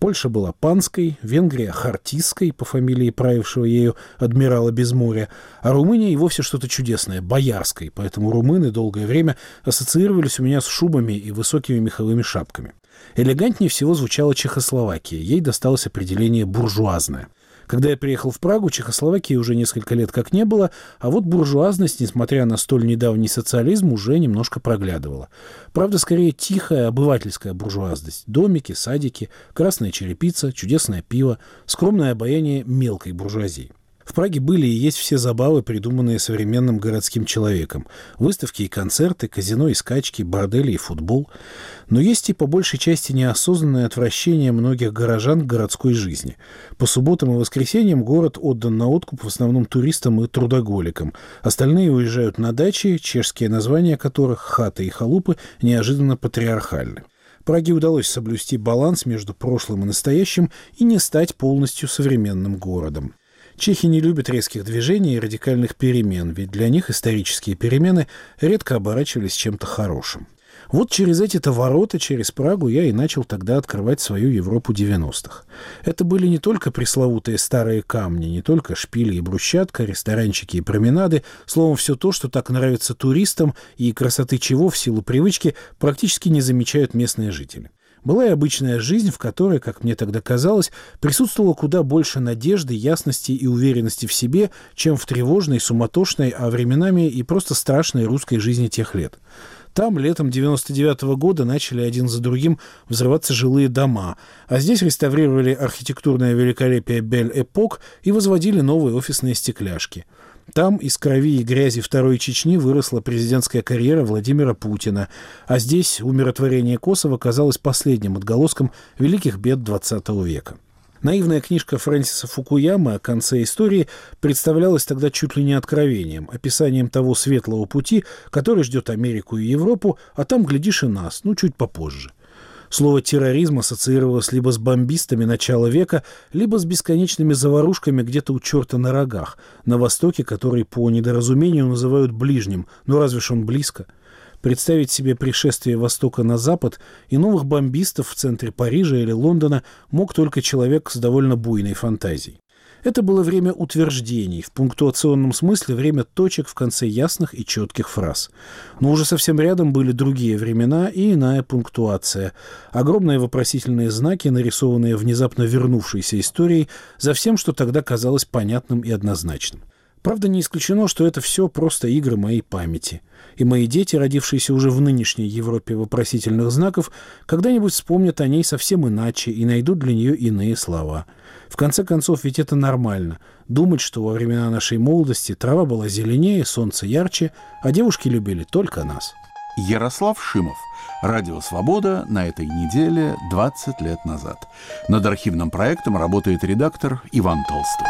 Польша была панской, Венгрия – хартистской, по фамилии правившего ею адмирала Безморья, а Румыния и вовсе что-то чудесное – боярской, поэтому румыны долгое время ассоциировались у меня с шубами и высокими меховыми шапками. Элегантнее всего звучала Чехословакия, ей досталось определение «буржуазная». Когда я приехал в Прагу, Чехословакии уже несколько лет как не было, а вот буржуазность, несмотря на столь недавний социализм, уже немножко проглядывала. Правда, скорее тихая обывательская буржуазность. Домики, садики, красная черепица, чудесное пиво, скромное обаяние мелкой буржуазии. В Праге были и есть все забавы, придуманные современным городским человеком. Выставки и концерты, казино и скачки, бордели и футбол. Но есть и по большей части неосознанное отвращение многих горожан к городской жизни. По субботам и воскресеньям город отдан на откуп в основном туристам и трудоголикам. Остальные уезжают на дачи, чешские названия которых, хаты и халупы, неожиданно патриархальны. Праге удалось соблюсти баланс между прошлым и настоящим и не стать полностью современным городом. Чехи не любят резких движений и радикальных перемен, ведь для них исторические перемены редко оборачивались чем-то хорошим. Вот через эти-то ворота, через Прагу, я и начал тогда открывать свою Европу 90-х. Это были не только пресловутые старые камни, не только шпили и брусчатка, ресторанчики и променады, словом, все то, что так нравится туристам и красоты чего в силу привычки практически не замечают местные жители. Была и обычная жизнь, в которой, как мне тогда казалось, присутствовало куда больше надежды, ясности и уверенности в себе, чем в тревожной, суматошной, а временами и просто страшной русской жизни тех лет. Там летом 99-го года начали один за другим взрываться жилые дома, а здесь реставрировали архитектурное великолепие Бель-Эпок и возводили новые офисные стекляшки. Там из крови и грязи Второй Чечни выросла президентская карьера Владимира Путина, а здесь умиротворение Косово казалось последним отголоском великих бед XX века. Наивная книжка Фрэнсиса Фукуямы о конце истории представлялась тогда чуть ли не откровением, описанием того светлого пути, который ждет Америку и Европу, а там, глядишь, и нас, чуть попозже. Слово «терроризм» ассоциировалось либо с бомбистами начала века, либо с бесконечными заварушками где-то у черта на рогах, на Востоке, который по недоразумению называют ближним, но разве ж он близко? Представить себе пришествие Востока на Запад и новых бомбистов в центре Парижа или Лондона мог только человек с довольно буйной фантазией. Это было время утверждений, в пунктуационном смысле время точек в конце ясных и четких фраз. Но уже совсем рядом были другие времена и иная пунктуация. Огромные вопросительные знаки, нарисованные внезапно вернувшейся историей, за всем, что тогда казалось понятным и однозначным. Правда, не исключено, что это все просто игры моей памяти. И мои дети, родившиеся уже в нынешней Европе вопросительных знаков, когда-нибудь вспомнят о ней совсем иначе и найдут для нее иные слова. В конце концов, ведь это нормально. Думать, что во времена нашей молодости трава была зеленее, солнце ярче, а девушки любили только нас. Ярослав Шимов. Радио «Свобода» на этой неделе 20 лет назад. Над архивным проектом работает редактор Иван Толстой.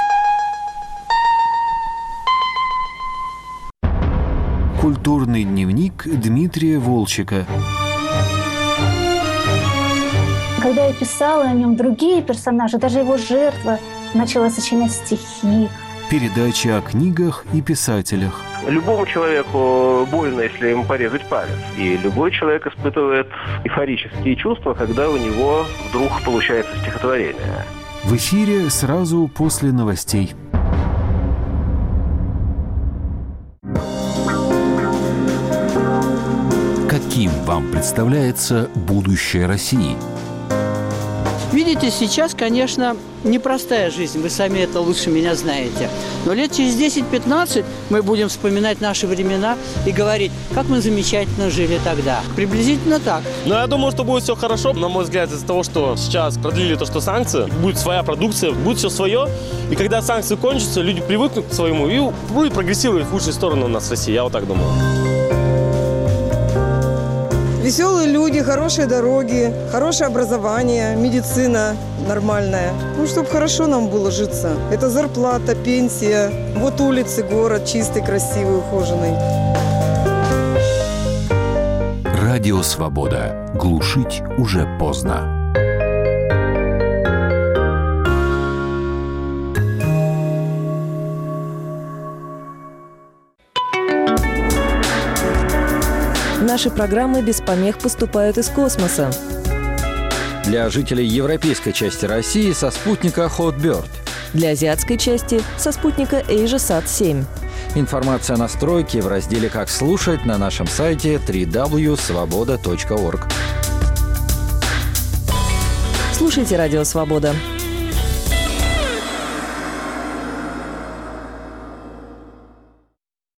Культурный дневник Дмитрия Волчека. Когда я писала о нем, другие персонажи, даже его жертва, начала сочинять стихи. Передача о книгах и писателях. Любому человеку больно, если ему порезать палец. И любой человек испытывает эйфорические чувства, когда у него вдруг получается стихотворение. В эфире сразу после новостей. Каким вам представляется будущее России? Видите, сейчас, конечно, непростая жизнь, вы сами это лучше меня знаете. Но лет через 10-15 мы будем вспоминать наши времена и говорить, как мы замечательно жили тогда. Приблизительно так. Но я думаю, что будет все хорошо. На мой взгляд, из-за того, что сейчас продлили то, что санкции, будет своя продукция, будет все свое. И когда санкции кончатся, люди привыкнут к своему и будет прогрессировать в лучшую сторону у нас в России. Я вот так думаю. Веселые люди, хорошие дороги, хорошее образование, медицина нормальная. Чтобы хорошо нам было житься. Это зарплата, пенсия. Вот улицы, город чистый, красивый, ухоженный. Радио «Свобода». Глушить уже поздно. Наши программы без помех поступают из космоса. Для жителей европейской части России со спутника Hotbird. Для азиатской части со спутника AsiaSat-7. Информация о настройке в разделе «Как слушать» на нашем сайте www.svoboda.org. Слушайте «Радио Свобода».